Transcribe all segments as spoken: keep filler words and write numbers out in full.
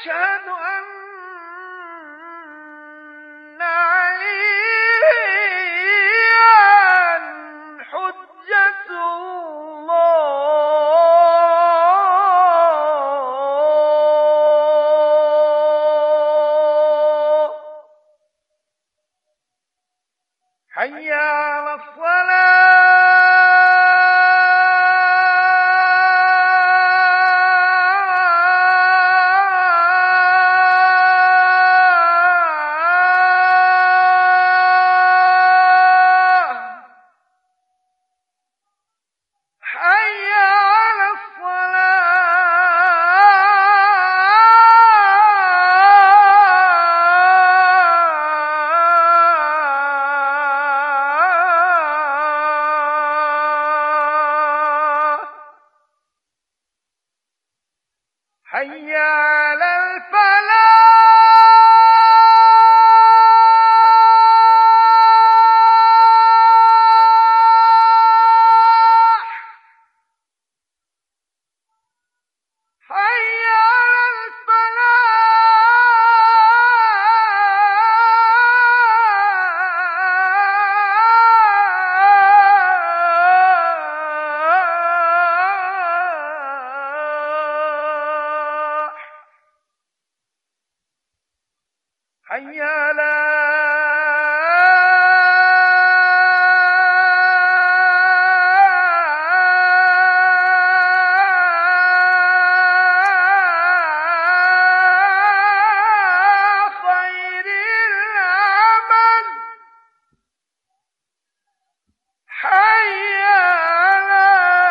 أشهد أن عليا حجة الله حي على حي على الفلاح حي على حي على خير العمل حي على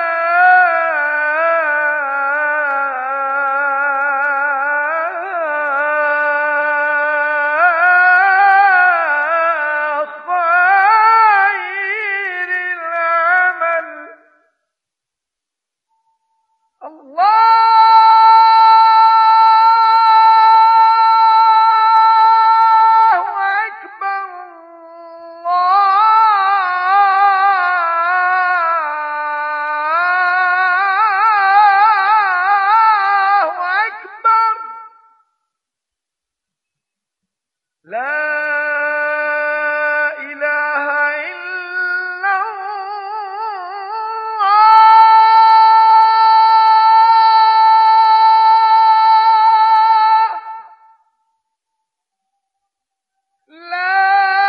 لا إله إلا الله لا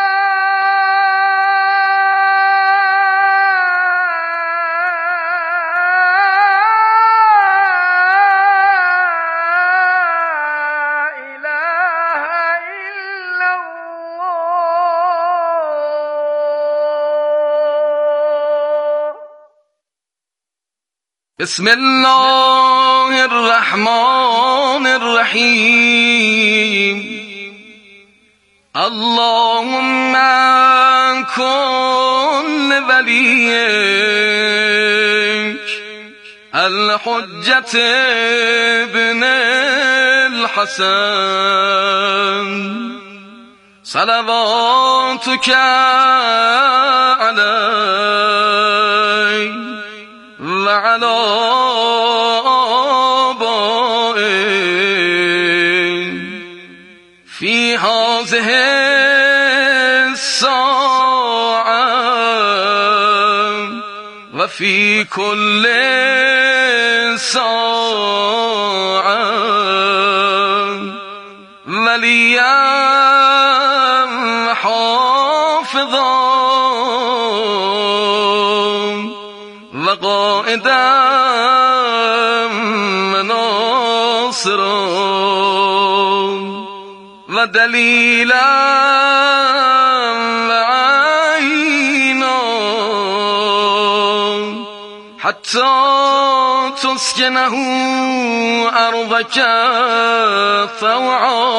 بسم الله الرحمن الرحيم اللهم كن وليك الحجة ابن الحسن صلواتك عليه وعلى آبائه في هذه الساعة وفي كل ساعة وليا حافظا وقائدا وناصرا ودليلا وعينا حتى تسكنه أرضك طوعا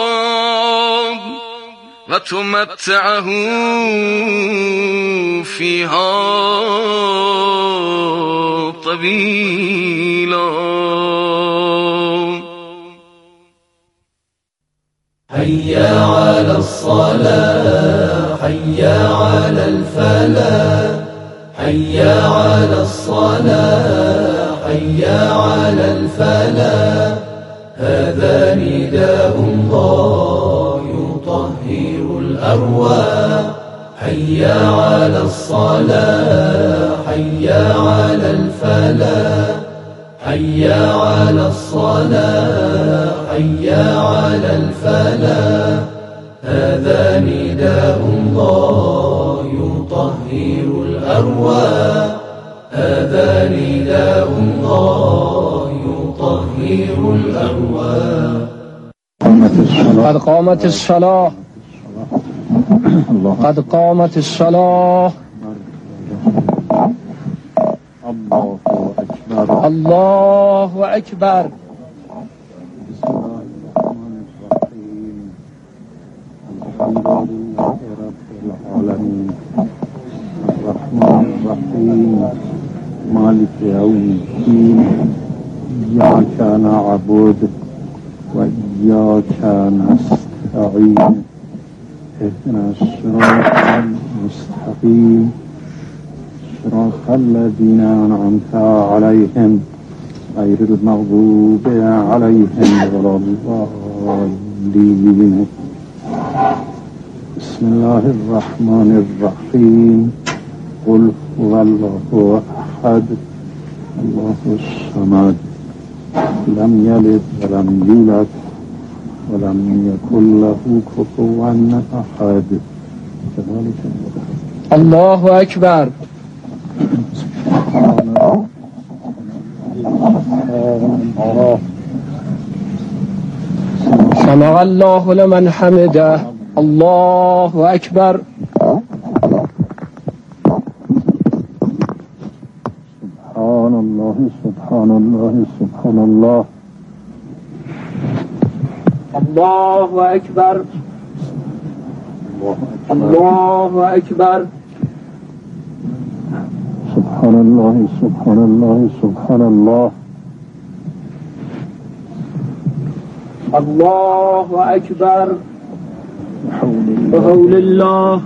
وتمتعه فيها طويلا. حي على الصلاة حي على الفلاح حي على الصلاة حي على الفلاح هذا نداء الله يطهر الأرواح حي على الصلاة حي على الفلاح حي على الصلاة حي على الفلاح هذا نداء الله يطهر الأرواح هذا نداء الله يطهر الأرواح قد قامت الصلاة قد قامت الصلاة الله أكبر. الحمد لله رب العالمين الرحمن الرحيم مالك يوم الدين إياك نعبد وإياك نستعين اهدنا الصراط المستقيم صراط الذين أنعمت عليهم غير المغضوب عليهم ولا الضالين. بسم الله الرحمن الرحيم قل هو الله أحد الله الصمد لم يلد ولم يولد ولم يكن له كفوا أحد. الله أكبر. سمع الله لمن حمده. الله أكبر. سبحان الله سبحان الله سبحان الله. الله أكبر. الله أكبر. سبحان الله سبحان الله سبحان الله. الله أكبر. بحول الله.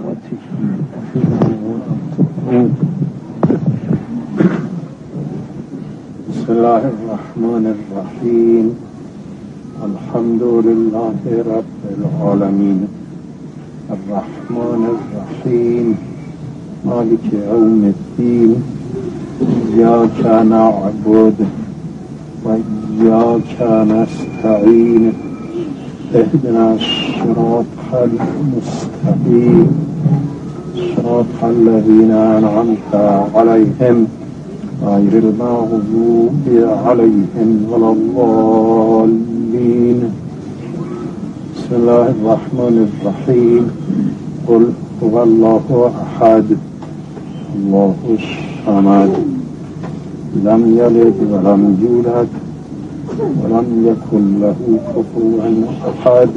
بسم الله الرحمن الرحيم الحمد لله رب العالمين الرحمن الرحيم مالك يوم الدين إياك نعبد وإياك نستعين اهدنا الصراط المستقيم صراط الذين أنعمت عليهم غير المغضوب عليهم ولا الضالين. بسم الله الرحمن الرحيم قل هو الله أحد الله الصمد لم يلد ولم يولد ولم يكن له كفوا أحد.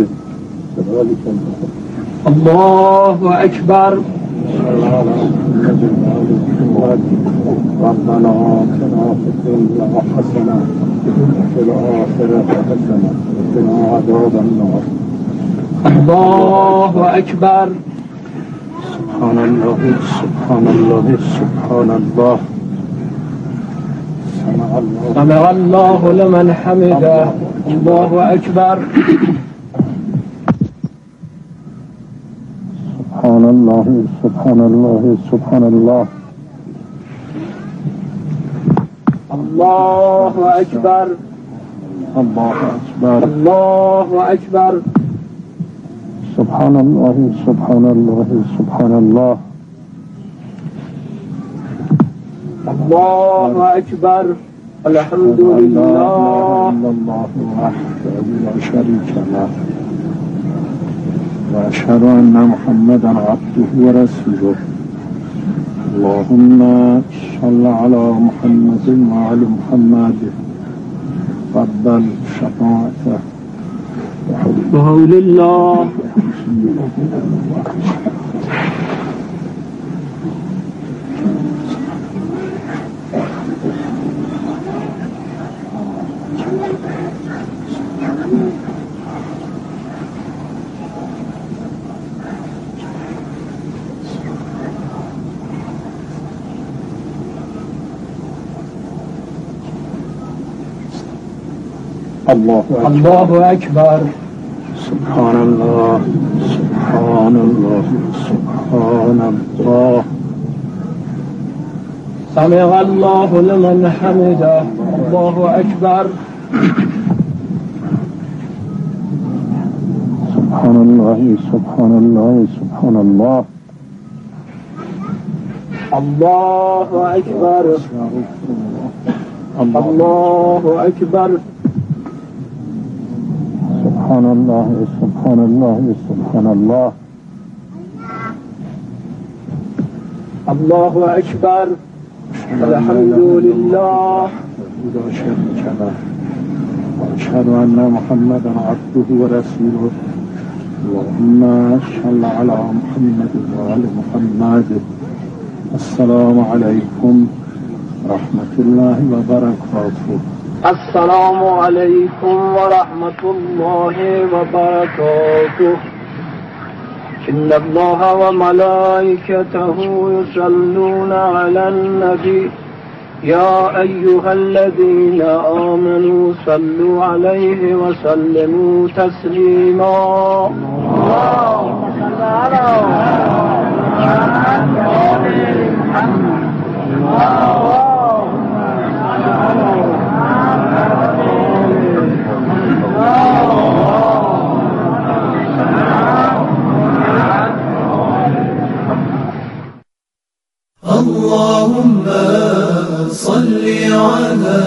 الله أكبر. ربنا آتنا في الدنيا حسنة وفي الآخرة حسنة وقنا عذاب النار. الله أكبر. سبحان الله سبحان الله سبحان الله. سمع الله لمن حمده. الله أكبر. سبحان الله سبحان الله سبحان الله. الله أكبر. الله أكبر. الله أكبر. سبحان الله سبحان الله سبحان الله. الله أكبر. الحمد لله. لا إله إلا الله وحده لا شريك له وأشهد أن محمدا عبده ورسوله. اللهم صل على محمد وعلى محمد قبل شفاعته بحول الله. الله أكبر الله أكبر سبحان الله سبحان الله سبحان الله سمع الله لمن حمده الله أكبر سبحان الله سبحان الله سبحان الله الله أكبر الله أكبر سبحان الله سبحان الله سبحان الله الله أكبر الحمد لله لا شريك له وأشهد أن محمدا عبده ورسوله اللهم صل على محمد وآل محمد. السلام عليكم ورحمة الله وبركاته. السلام عليكم ورحمة الله وبركاته. إن الله وملائكته يصلون على النبي يا أيها الذين آمنوا صلوا عليه وسلموا تسليما. اللهم صل على محمد. اللهم صل على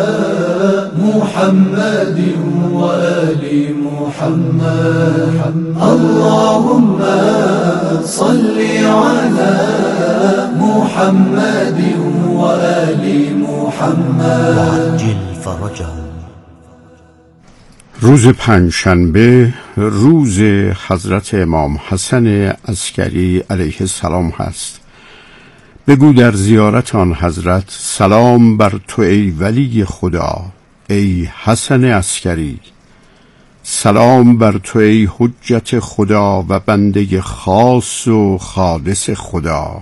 محمد وآل محمد. اللهم صل على محمد وآل محمد وعجل فرجهم. روز پنجشنبه روز حضرت امام حسن عسکری علیه السلام هست. بگو در زیارت آن حضرت سلام بر تو ای ولی خدا، ای حسن عسکری. سلام بر تو ای حجت خدا و بنده خاص و خالص خدا.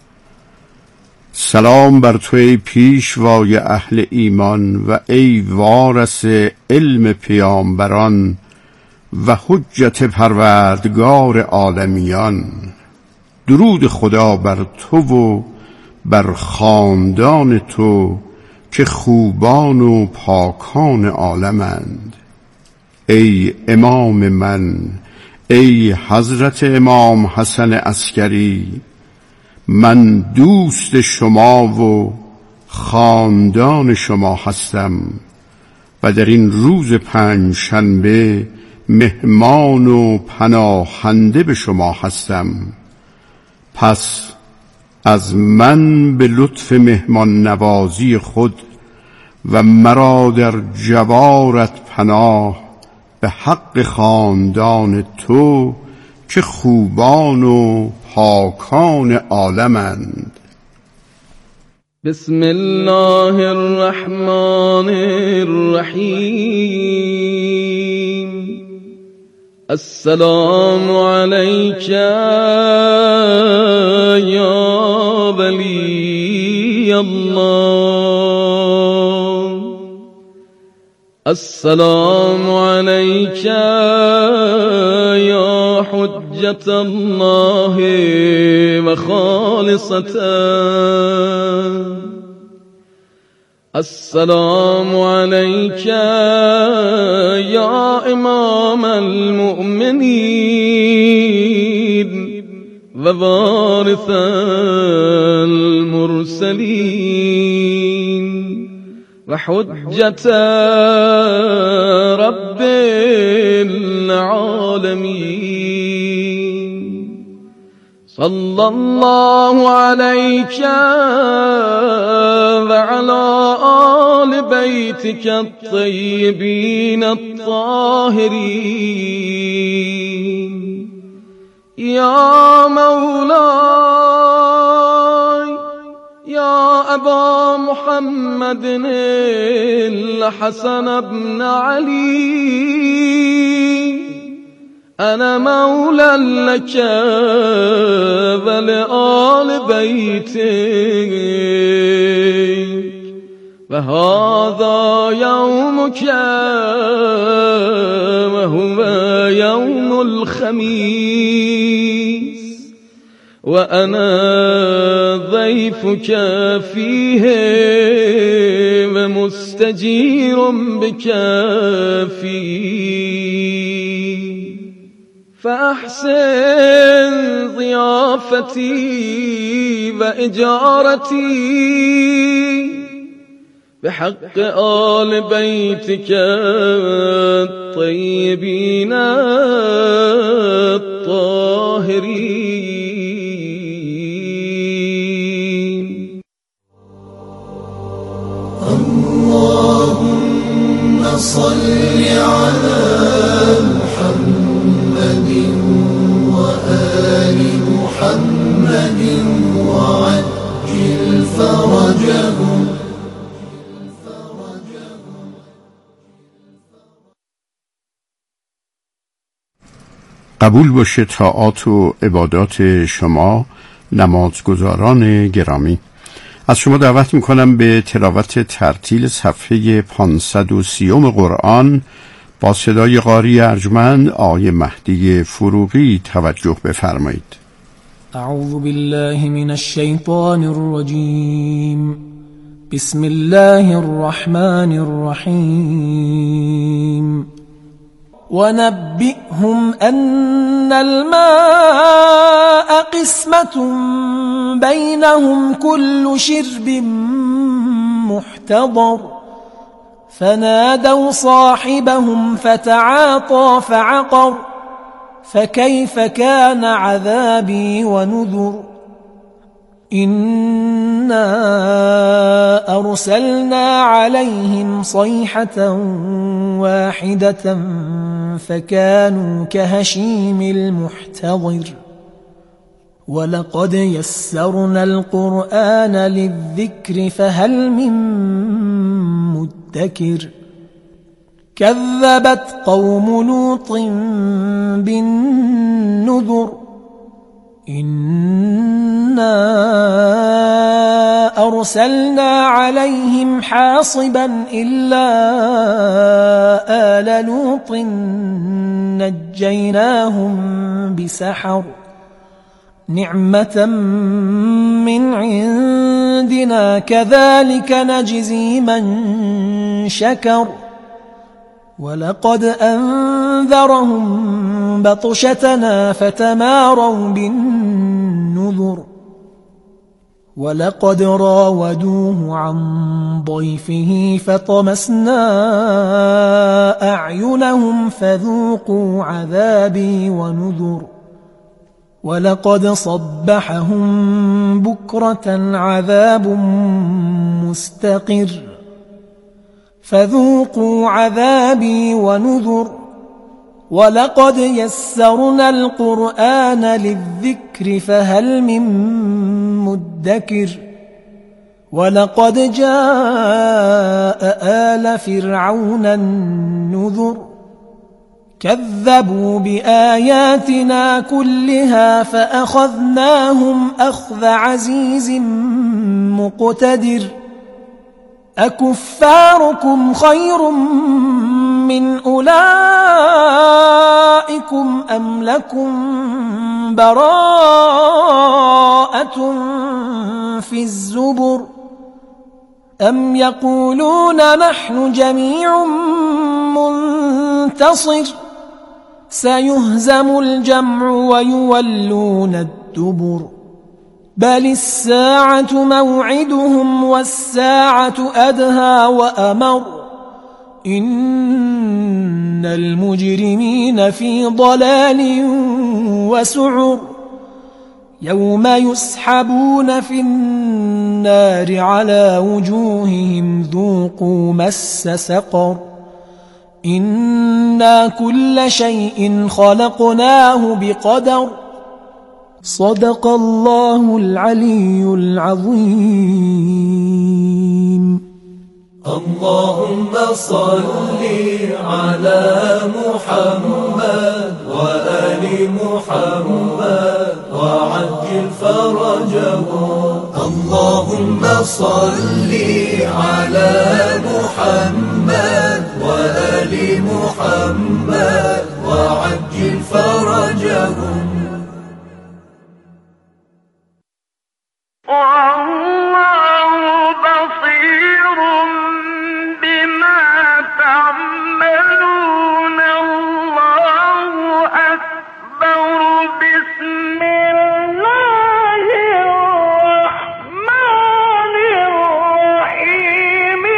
سلام بر تو ای پیشوای اهل ایمان و ای وارث علم پیامبران و حجت پروردگار عالمیان. درود خدا بر تو و بر خاندان تو که خوبان و پاکان عالمند. ای امام من، ای حضرت امام حسن عسکری، من دوست شما و خاندان شما هستم و در این روز پنجشنبه مهمان و پناهنده به شما هستم. پس از من به لطف مهمان نوازی خود و مرا در جوارت پناه به حق خاندان تو که خوبان و پاکان عالمند. بسم الله الرحمن الرحیم. السلام علیک یا ولی الله. السلام علیک یا حجت الله و خالصته. السلام علیک یا امام المؤمنین و وارث المرسلین و حجت رب العالمین. صلی الله علیک و علی آل بیتک الطیبین الطاهرین. یا مولاي یا ابا محمد الحسن بن علی، أنا مولى لك ولآل بيتك وهذا يومك وهو يوم الخميس وأنا ضيفك فيه ومستجير بك فيه فأحسن ضيافتي وإجارتي بحق آل بيتك الطيبين الطاهرين. اللهم صل على محمد وآل محمد وعجل فرجهم. قبول باشه طاعات و عبادات شما نمازگزاران گرامی. از شما دعوت میکنم به تلاوت ترتیل صفحه پانصد و سی قرآن با صدای قاری ارجمند آقای مهدی فروغی توجه بفرمایید. اعوذ بالله من الشیطان الرجیم. بسم الله الرحمن الرحیم. ونبئهم أن الماء قسمة بينهم كل شرب محتضر فنادوا صاحبهم فتعاطى فعقر فكيف كان عذابي ونذر. إنا أرسلنا عليهم صيحة واحدة فكانوا كهشيم المحتضر ولقد يسرنا القرآن للذكر فهل من مدكر. كذبت قوم لوط بالنذر. إنا أرسلنا عليهم حاصبا إلا آل لوط نجيناهم بسحر نعمة من عندنا كذلك نجزي من شكر. ولقد أنذرهم بطشتنا فتماروا بالنذر. ولقد راودوه عن ضيفه فطمسنا أعينهم فذوقوا عذابي ونذر. ولقد صبحهم بكرة عذاب مستقر فذوقوا عذابي ونذر. ولقد يسرنا القرآن للذكر فهل من مدكر. ولقد جاء آل فرعون النذر. كذبوا بآياتنا كلها فأخذناهم أخذ عزيز مقتدر. أكفاركم خير من أولئكم أم لكم براءة في الزبر. أم يقولون نحن جميع منتصر. سيهزم الجمع ويولون الدبر. بل الساعة موعدهم والساعة أدهى وأمر. إن المجرمين في ضلال وسعر. يوم يسحبون في النار على وجوههم ذوقوا مس سقر. إنا كل شيء خلقناه بقدر. صدق الله العلي العظيم. اللهم صل على محمد وآل محمد وعلى وعجل فرجهم اللهم صل على محمد وآل محمد وعجل فرجهم والله بصير بما تعملون الله أكبر بسم الله الرحمن الرحيم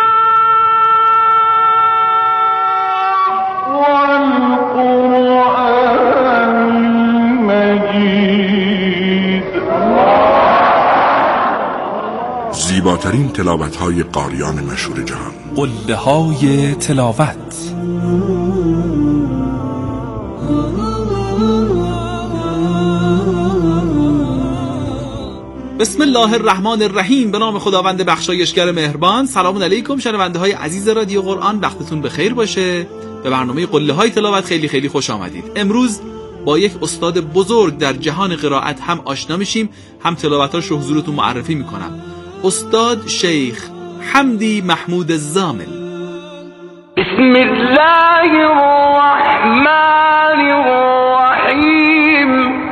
والقرآن المجيد. زیباترین تلاوت‌های قاریان مشهور جهان، قله‌های تلاوت. بسم الله الرحمن الرحیم. به نام خداوند بخشایشگر مهربان. سلام علیکم شنونده های عزیز رادیو قرآن، وقتتون بخیر باشه. به برنامه قله‌های تلاوت خیلی خیلی خوش آمدید. امروز با یک استاد بزرگ در جهان قرائت هم آشنا میشیم، هم تلاوتاش رو حضورتون معرفی میکنم. استاد شیخ حمدی محمود الزامل. بسم الله الرحمن الرحیم.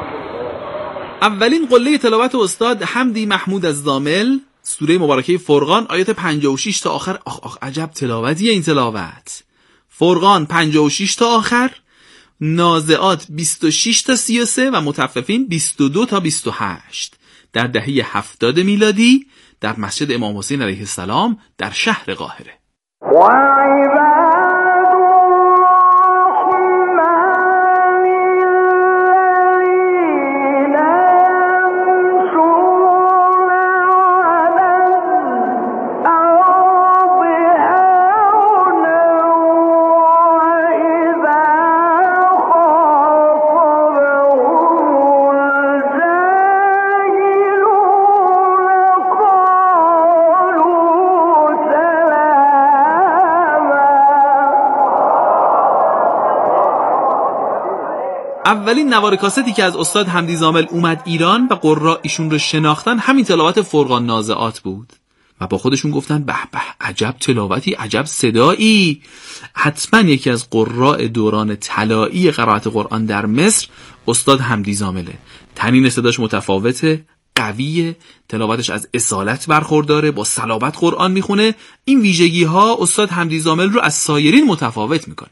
اولین قله تلاوت استاد حمدی محمود الزامل، سوره مبارکه فرقان، آیات پنجاه و شش تا آخر. آخ آخ عجب تلاوتیه این تلاوت. فرقان پنجاه و شش تا آخر، نازعات بیست و شش تا سی و سه و مطففین بیست و دو تا بیست و هشت، در دهه هفتاد میلادی در مسجد امام حسین علیه السلام در شهر قاهره. اولین نوار کاستی که از استاد حمدی زامل اومد ایران و قراء ایشون رو شناختن همین تلاوت فرقان نازعات بود و با خودشون گفتن به به عجب تلاوتی، عجب صدایی. حتما یکی از قراء دوران طلایی قرائت قرآن در مصر استاد حمدی زامله. تنین صداش متفاوته، قویه، تلاوتش از اصالت برخورداره، با صلابت قرآن میخونه. این ویژگی ها استاد حمدی زامل رو از سایرین متفاوت میکنه.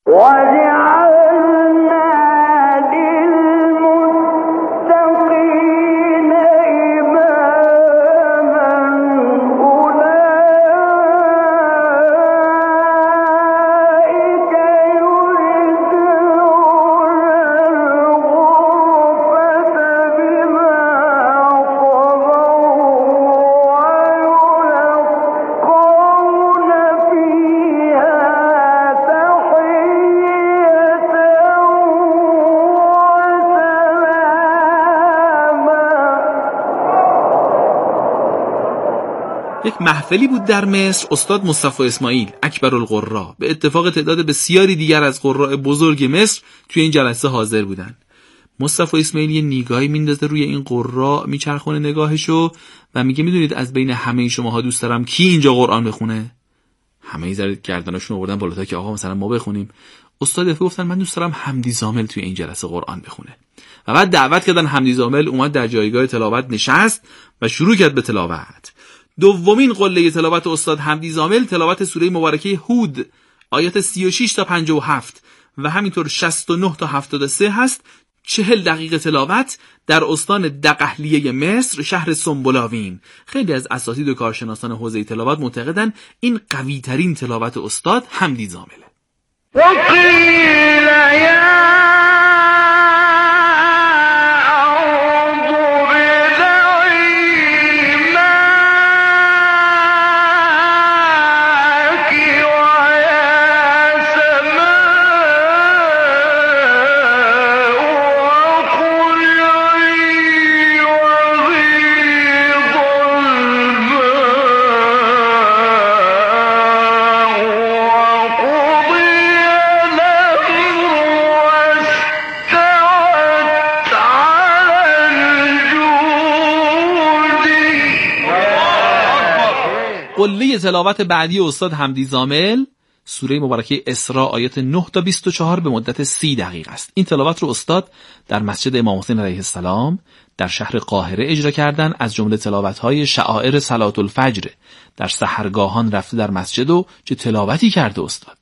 یک محفلی بود در مصر. استاد مصطفی اسماعیل اکبر القراء به اتفاق تعداد بسیاری دیگر از قراء بزرگ مصر توی این جلسه حاضر بودن. مصطفی اسماعیل یه نگاهی میندازه روی این قراء، میچرخونه نگاهشو و میگه میدونید از بین همه شماها دوست دارم کی اینجا قرآن بخونه؟ همه ای زرد گردنشون آوردن بالاتر که آقا مثلا ما بخونیم. استاد دفعه گفتن من دوست دارم حمدی زامل توی این جلسه قرآن بخونه و بعد دعوت کردن. حمدی زامل اومد در جایگاه تلاوت نشست و شروع کرد به تلاوت. دومین قله تلاوت استاد حمدی زامل تلاوت سوره مبارکه هود آیات سی و شش تا پنجاه و هفت و همینطور شصت و نه تا هفتاد و سه هست. چهل دقیقه تلاوت در استان دقهلیه مصر، شهر سنبلاوین. خیلی از اساتید و کارشناسان حوزه تلاوت معتقدن این قوی ترین تلاوت استاد حمدی زامله. وقیل یا قله تلاوت بعدی استاد حمدی زامل سوره مبارکه اسراء آیات نه تا بیست و چهار به مدت سی دقیقه است. این تلاوت رو استاد در مسجد امام حسین علیه السلام در شهر قاهره اجرا کردن. از جمله تلاوت‌های شعائر صلاة الفجر. در سحرگاهان رفته در مسجد و چه تلاوتی کرده استاد.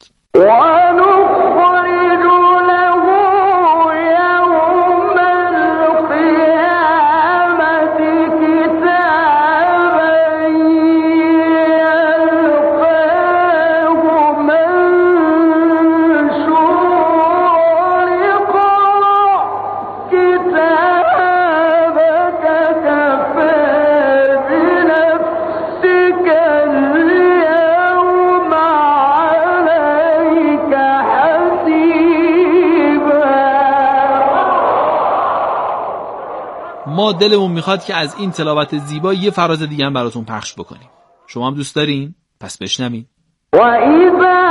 ما دلمون میخواد که از این تلاوت زیبا یه فراز دیگه هم براتون پخش بکنیم. شما هم دوست دارین؟ پس بشنوین. و ایذا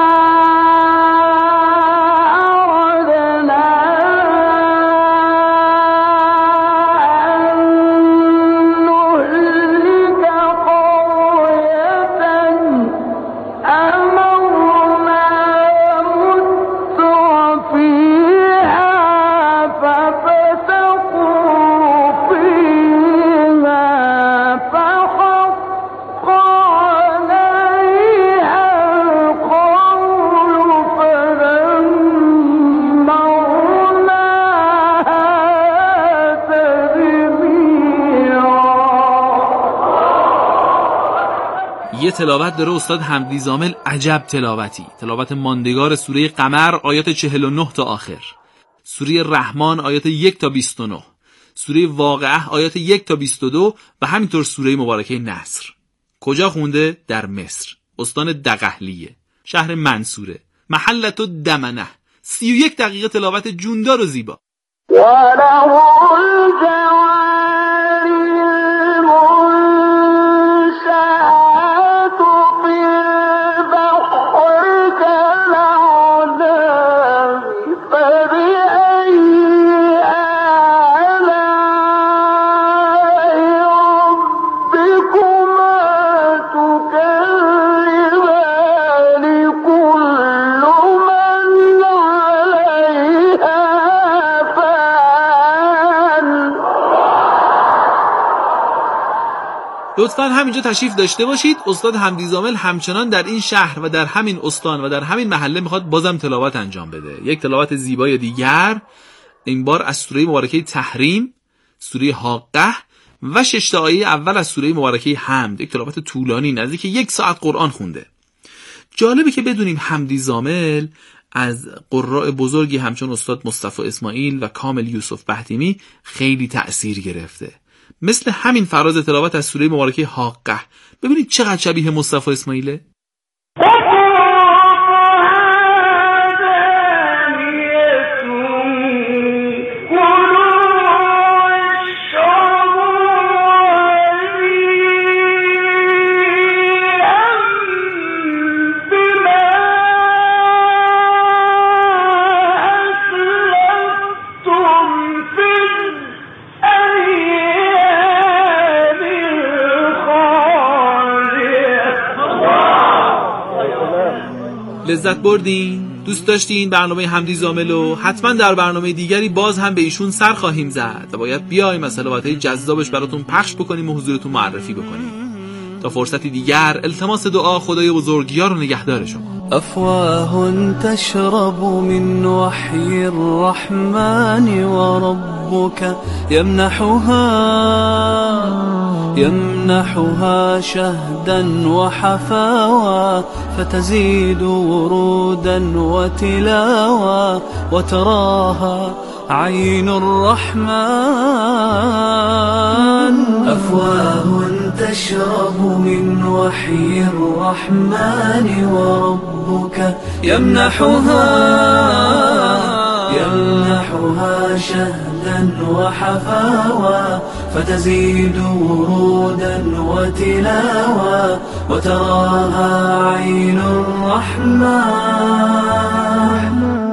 یه تلاوت داره استاد حمدی زامل، عجب تلاوتی. تلاوت ماندگار سوره قمر آیات چهل و نه تا آخر، سوره رحمان آیات یک تا بیست و نه، سوره واقعه آیات یک تا بیست و دو و همینطور سوره مبارکه نصر. کجا خونده؟ در مصر. استان دقهلیه، شهر منصوره، محلت و دمنه. سی و یک دقیقه تلاوت جوندار و زیبا. لطفاً همینجا تشریف داشته باشید. استاد حمدی زامل همچنان در این شهر و در همین استان و در همین محله میخواد بازم تلاوت انجام بده. یک تلاوت زیبای دیگر، این بار از سوره مبارکه تحریم، سوره حاقه و شش تا آیه اول از سوره مبارکه حمد. یک تلاوت طولانی نزدیک یک ساعت قرآن خونده. جالبه که بدونیم حمدی زامل از قراء بزرگی همچون استاد مصطفی اسماعیل و کامل یوسف بهتیمی خیلی تأثیر گرفته. مثل همین فراز تلاوت از سوره مبارکه حاقه. ببینید چقدر شبیه مصطفی اسماعیله. لذت بردین؟ دوست داشتین برنامه حمدی زامل و حتما در برنامه دیگری باز هم به ایشون سر خواهیم زد و باید بیایم از تلاوت‌های جذابش براتون پخش بکنیم و حضورتون معرفی بکنیم. تا فرصتی دیگر التماس دعا خدای بزرگیار و نگهدار شما. أفواه تشرب من وحي الرحمن وربك يمنحها يمنحها شهدا وحفاوى فتزيد ورودا وتلاوى وتراها عين الرحمن. أفواه تشرب من وحي الرحمن وربك يمنحها يمنحها شهدا وحفاوى فتزيد ورودا وتلاوى وتراها عين الرحمن.